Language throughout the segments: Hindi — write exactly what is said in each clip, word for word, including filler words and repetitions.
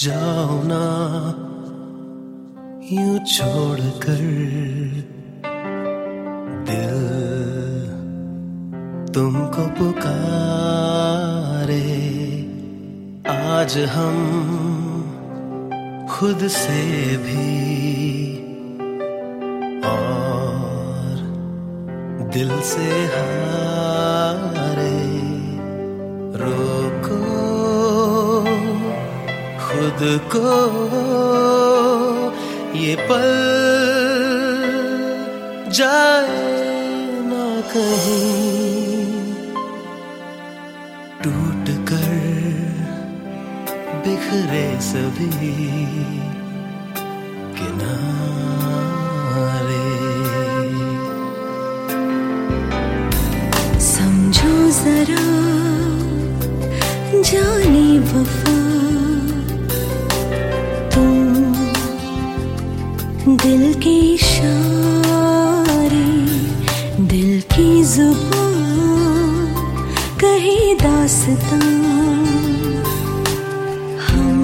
जाओ ना यूं छोड़कर दिल तुमको पुकारे। आज हम खुद से भी और दिल से हारे। रोको खुद को ये पल जाए ना कहीं, टूट कर बिखरे सभी किनारे। समझो जरा जाने वफा, तुम दिल के इशारे, दिल की जुबान कहे दास्तां, हम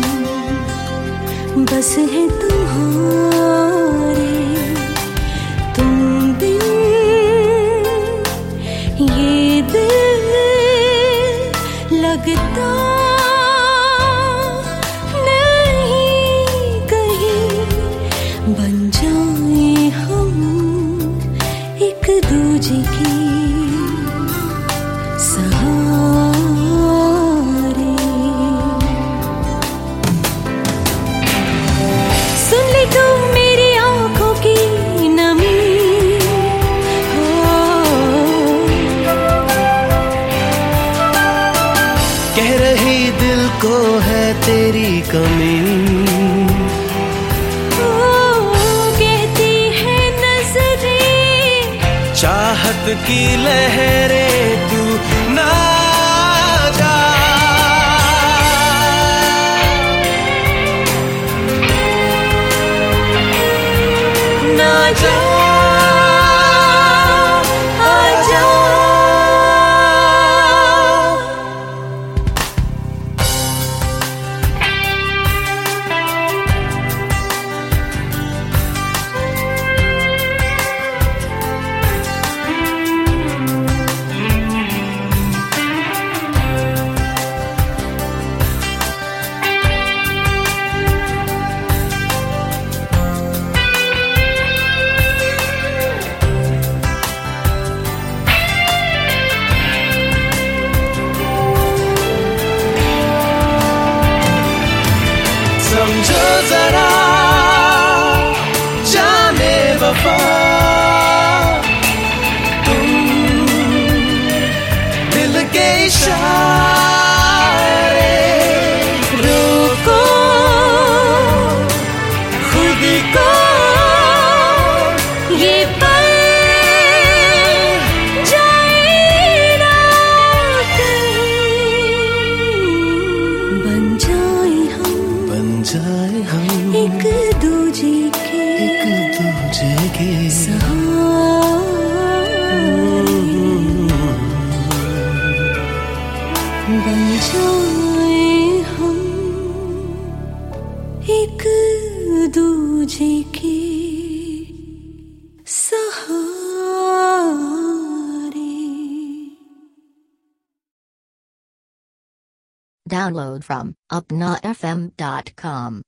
बस है तुम्हारे। तुम बिन ये दिल लगता नहीं कहीं, बन जाए हम एक दूजे की सहारे। सुन ले तू मेरी आंखों की नमी, हो कह रही दिल को है तेरी कमी। चाहत की लहरें तू ना जा, ना जा, आजा। समझो जरा जाने वफा, तुम दिल के इशारे। रोको खुद को ये पल जाए ना कहीं, बन जाए हम बन जाए हम एक दूजे के एक दूजे के सहारे। बन जाए हम एक दूजे के सहारे। Download from upna f m dot com.